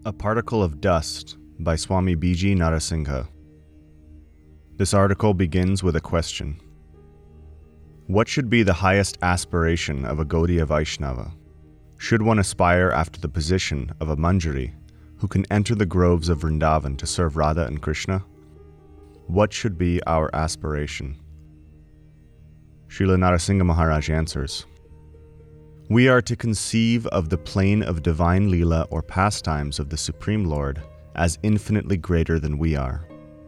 A Particle of Dust by Swami B.G. Narasingha. This article begins with a question. What should be the highest aspiration of a Gaudiya Vaishnava? Should one aspire after the position of a Manjari who can enter the groves of Vrindavan to serve Radha and Krishna? What should be our aspiration? Srila Narasingha Maharaj answers, we are to conceive of the plane of divine Leela or pastimes of the Supreme Lord as infinitely greater than we are.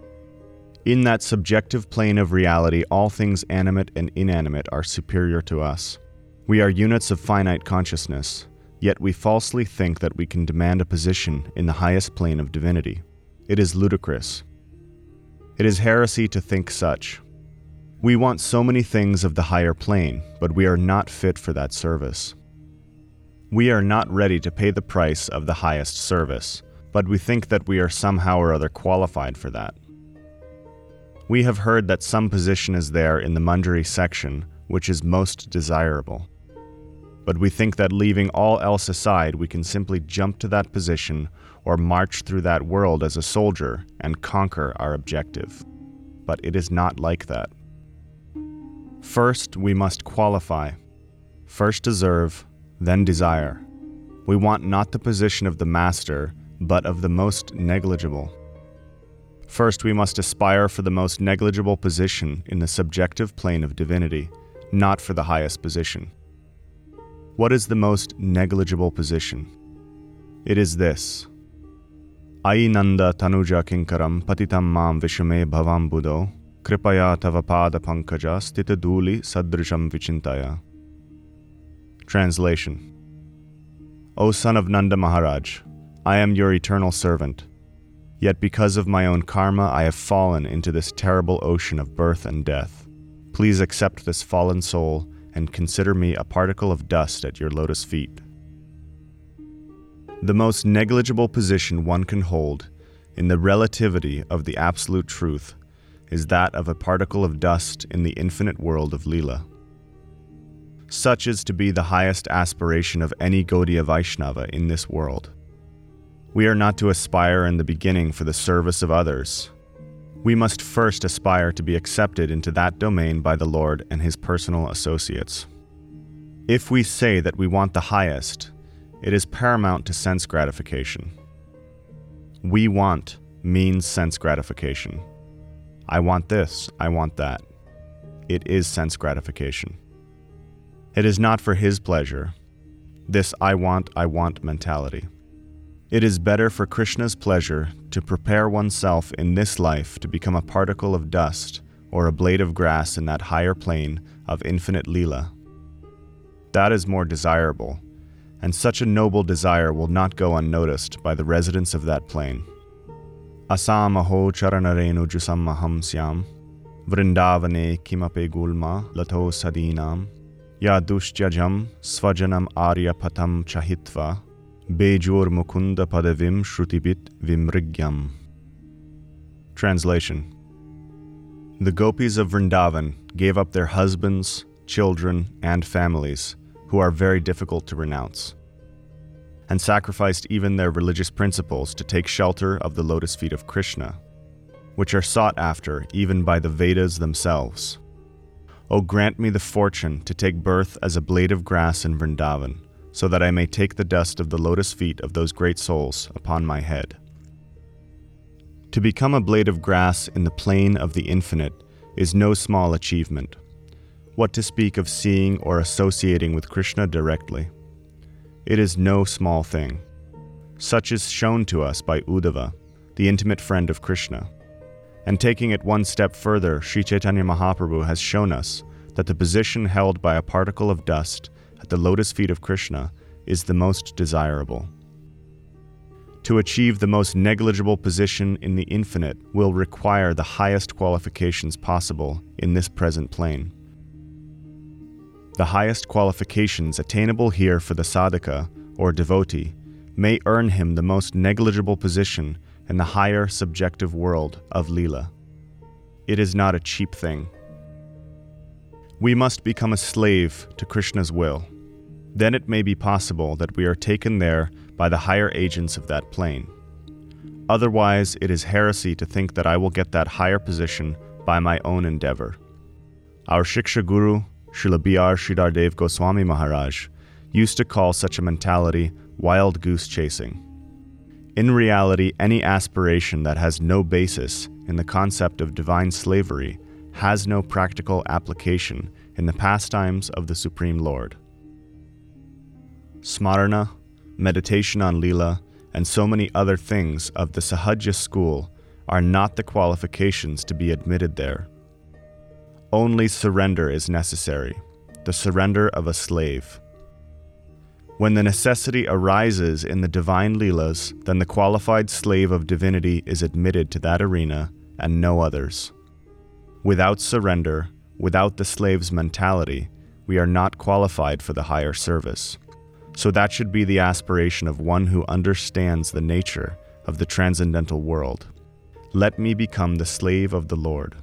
In that subjective plane of reality, all things animate and inanimate are superior to us. We are units of finite consciousness, yet we falsely think that we can demand a position in the highest plane of divinity. It is ludicrous. It is heresy to think such. We want so many things of the higher plane, but we are not fit for that service. We are not ready to pay the price of the highest service, but we think that we are somehow or other qualified for that. We have heard that some position is there in the Manjari section which is most desirable. But we think that leaving all else aside, we can simply jump to that position or march through that world as a soldier and conquer our objective. But it is not like that. First, we must qualify. First deserve, then desire. We want not the position of the master, but of the most negligible. First, we must aspire for the most negligible position in the subjective plane of divinity, not for the highest position. What is the most negligible position? It is this. Ai nanda tanuja kinkaram patitam mam vishame bhavam buddho kripaya tava pada pankaja stita duli sadrisham vichintaya. Translation. O son of Nanda Maharaj, I am your eternal servant. Yet because of my own karma, I have fallen into this terrible ocean of birth and death. Please accept this fallen soul and consider me a particle of dust at your lotus feet. The most negligible position one can hold in the relativity of the absolute truth is that of a particle of dust in the infinite world of Leela. Such is to be the highest aspiration of any Gaudiya Vaishnava in this world. We are not to aspire in the beginning for the service of others. We must first aspire to be accepted into that domain by the Lord and His personal associates. If we say that we want the highest, it is paramount to sense gratification. We want means sense gratification. I want this, I want that. It is sense gratification. It is not for His pleasure, this I want mentality. It is better for Krishna's pleasure to prepare oneself in this life to become a particle of dust or a blade of grass in that higher plane of infinite Leela. That is more desirable, and such a noble desire will not go unnoticed by the residents of that plane. Asamaho charanarenu jusammaham syam, vrindavane kimape gulma lato sadinam, ya dushjajam svajanam arya patam chahitva, Bejur mukunda padavim shrutibit vimrigyam. Translation. The gopis of Vrindavan gave up their husbands, children, and families, who are very difficult to renounce, and sacrificed even their religious principles to take shelter of the lotus feet of Krishna, which are sought after even by the Vedas themselves. O grant me the fortune to take birth as a blade of grass in Vrindavan, so that I may take the dust of the lotus feet of those great souls upon my head. To become a blade of grass in the plane of the infinite is no small achievement. What to speak of seeing or associating with Krishna directly? It is no small thing. Such is shown to us by Uddhava, the intimate friend of Krishna. And taking it one step further, Sri Chaitanya Mahaprabhu has shown us that the position held by a particle of dust at the lotus feet of Krishna is the most desirable. To achieve the most negligible position in the infinite will require the highest qualifications possible in this present plane. The highest qualifications attainable here for the sadhaka, or devotee, may earn him the most negligible position in the higher subjective world of Leela. It is not a cheap thing. We must become a slave to Krishna's will. Then it may be possible that we are taken there by the higher agents of that plane. Otherwise, it is heresy to think that I will get that higher position by my own endeavor. Our Shiksha Guru, Srila B.R. Sridhardev Goswami Maharaj, used to call such a mentality wild goose chasing. In reality, any aspiration that has no basis in the concept of divine slavery has no practical application in the pastimes of the Supreme Lord. Smarana, meditation on Leela, and so many other things of the Sahajya school are not the qualifications to be admitted there. Only surrender is necessary, the surrender of a slave. When the necessity arises in the divine Leelas, then the qualified slave of divinity is admitted to that arena and no others. Without surrender, without the slave's mentality, we are not qualified for the higher service. So that should be the aspiration of one who understands the nature of the transcendental world. Let me become the slave of the Lord.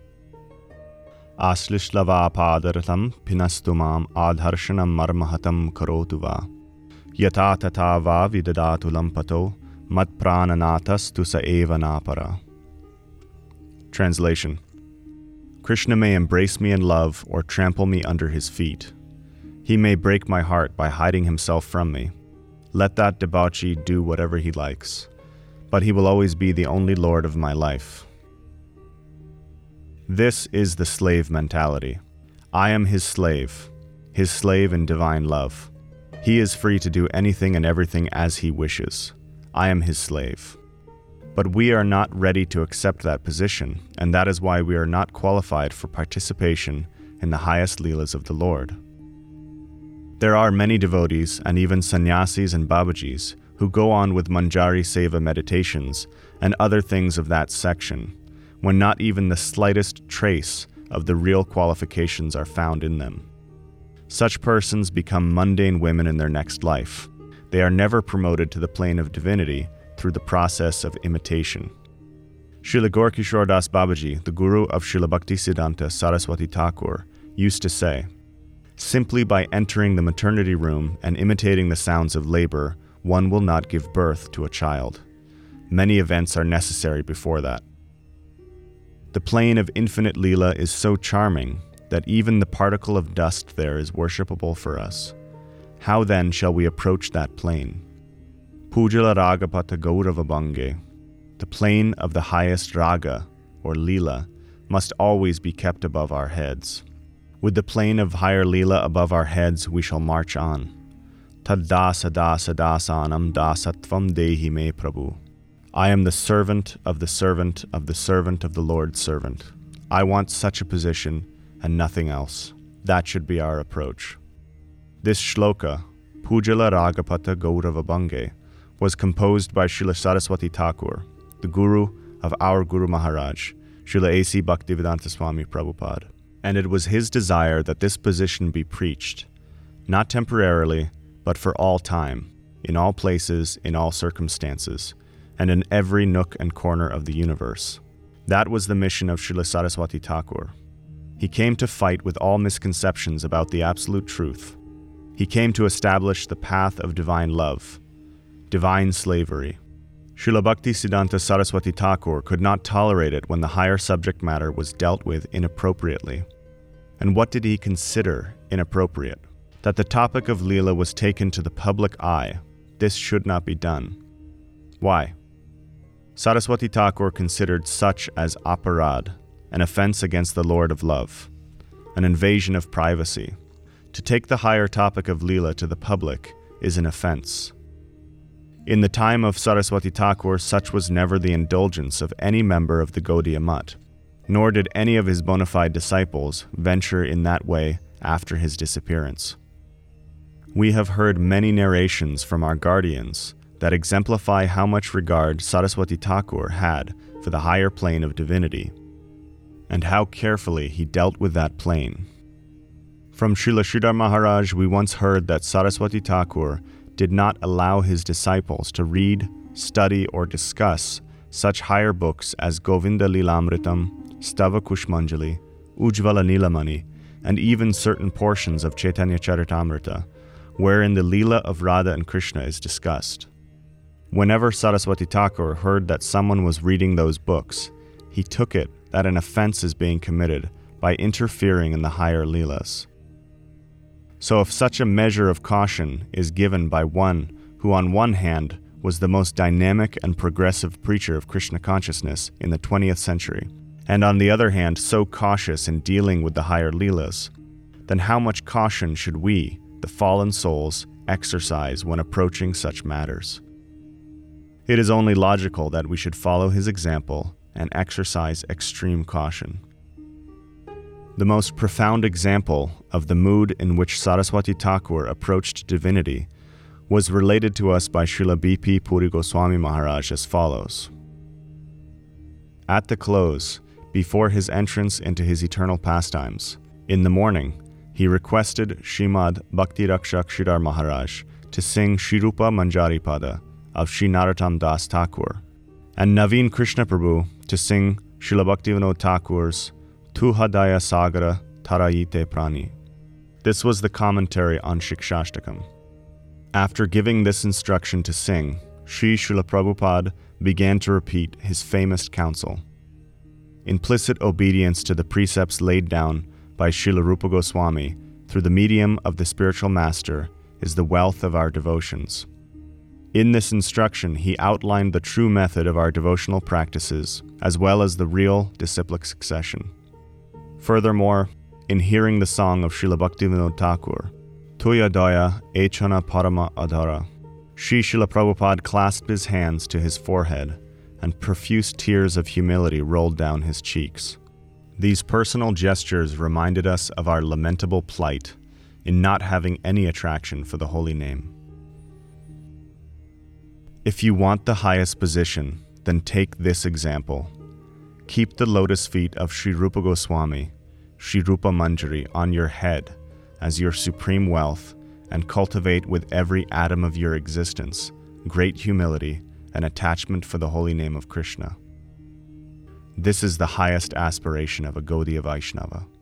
Aslishlava padaratam pinastumam adharshanam marmahatam karotuva. Yata tata va vidadatu lampato mat prananatas tu sa eva napara. Translation: Krishna may embrace me in love or trample me under his feet. He may break my heart by hiding himself from me. Let that debauchee do whatever he likes, but he will always be the only Lord of my life. This is the slave mentality. I am his slave in divine love. He is free to do anything and everything as he wishes. I am his slave. But we are not ready to accept that position, and that is why we are not qualified for participation in the highest Leelas of the Lord. There are many devotees, and even sannyasis and babajis, who go on with Manjari Seva meditations and other things of that section, when not even the slightest trace of the real qualifications are found in them. Such persons become mundane women in their next life. They are never promoted to the plane of divinity through the process of imitation. Srila Gaurkishore Das Babaji, the guru of Srila Bhaktisiddhanta Saraswati Thakur, used to say, "Simply by entering the maternity room and imitating the sounds of labor, one will not give birth to a child. Many events are necessary before that." The plane of infinite Leela is so charming that even the particle of dust there is worshipable for us. How then shall we approach that plane? Pujala Ragapata Gaurava Bange, the plane of the highest Raga, or Leela, must always be kept above our heads. With the plane of higher Leela above our heads, we shall march on. Tad dasa dasa dasanam dasatvam dehi me Prabhu. I am the servant of the servant of the servant of the Lord's servant. I want such a position and nothing else. That should be our approach. This shloka, Pujala Ragapata Gaurava Bange, was composed by Srila Saraswati Thakur, the guru of our Guru Maharaj, Srila A.C. Bhaktivedanta Swami Prabhupada. And it was his desire that this position be preached, not temporarily, but for all time, in all places, in all circumstances, and in every nook and corner of the universe. That was the mission of Srila Saraswati Thakur. He came to fight with all misconceptions about the absolute truth. He came to establish the path of divine love, divine slavery. Srila Bhaktisiddhanta Saraswati Thakur could not tolerate it when the higher subject matter was dealt with inappropriately. And what did he consider inappropriate? That the topic of Leela was taken to the public eye. This should not be done. Why? Saraswati Thakur considered such as aparad, an offense against the Lord of Love, an invasion of privacy. To take the higher topic of Leela to the public is an offense. In the time of Saraswati Thakur, such was never the indulgence of any member of the Gaudiya Math, nor did any of his bona fide disciples venture in that way after his disappearance. We have heard many narrations from our guardians that exemplify how much regard Saraswati Thakur had for the higher plane of divinity, and how carefully he dealt with that plane. From Srila Sridhar Maharaj, we once heard that Saraswati Thakur did not allow his disciples to read, study, or discuss such higher books as Govinda Lilamritam, Stava Kushmanjali, Ujvala Nilamani, and even certain portions of Chaitanya Charitamrita, wherein the Leela of Radha and Krishna is discussed. Whenever Saraswati Thakur heard that someone was reading those books, he took it that an offense is being committed by interfering in the higher Leelas. So if such a measure of caution is given by one who on one hand was the most dynamic and progressive preacher of Krishna consciousness in the 20th century, and on the other hand so cautious in dealing with the higher Leelas, then how much caution should we, the fallen souls, exercise when approaching such matters? It is only logical that we should follow his example and exercise extreme caution. The most profound example of the mood in which Saraswati Thakur approached divinity was related to us by Srila B.P. Puri Goswami Maharaj as follows. At the close, before his entrance into his eternal pastimes, in the morning, he requested Srimad Bhakti Rakshak Shridhar Maharaj to sing Shrirupa Manjari Pada of Sri Narottam Das Thakur, and Naveen Krishna Prabhu to sing Srila Bhaktivinoda Thakur's Tu Hadaya Sagara Tarayite Prani. This was the commentary on Shikshashtakam. After giving this instruction to sing, Sri Srila Prabhupada began to repeat his famous counsel. Implicit obedience to the precepts laid down by Srila Rupa Goswami through the medium of the spiritual master is the wealth of our devotions. In this instruction, he outlined the true method of our devotional practices, as well as the real disciplic succession. Furthermore, in hearing the song of Srila Bhaktivinoda Thakur, Tuya Daya Echana Parama Adhara, Sri Srila Prabhupada clasped his hands to his forehead, and profuse tears of humility rolled down his cheeks. These personal gestures reminded us of our lamentable plight in not having any attraction for the holy name. If you want the highest position, then take this example. Keep the lotus feet of Sri Rupa Goswami, Sri Rupa Manjari, on your head as your supreme wealth, and cultivate with every atom of your existence great humility and attachment for the holy name of Krishna. This is the highest aspiration of a Gaudiya Vaishnava.